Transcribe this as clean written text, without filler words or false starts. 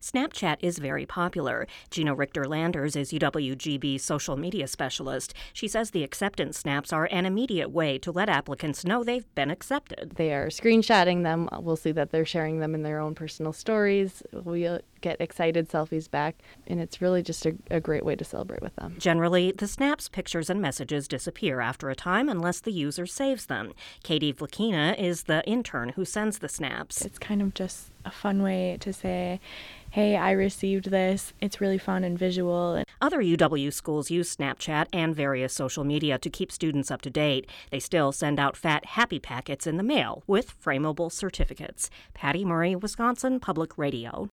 Snapchat is very popular. Gina Richter-Landers is UWGB's social media specialist. She says the acceptance snaps are an immediate way to let applicants know they've been accepted. They are screenshotting them. We'll see that they're sharing them in their own personal stories. We'll get excited selfies back, and it's really just a great way to celebrate with them. Generally, the snaps, pictures, and messages disappear after a time unless the user saves them. Katie Vlakina is the intern who sends the snaps. It's kind of just a fun way to say, hey, I received this. It's really fun and visual. Other UW schools use Snapchat and various social media to keep students up to date. They still send out fat happy packets in the mail with frameable certificates. Patty Murray, Wisconsin Public Radio.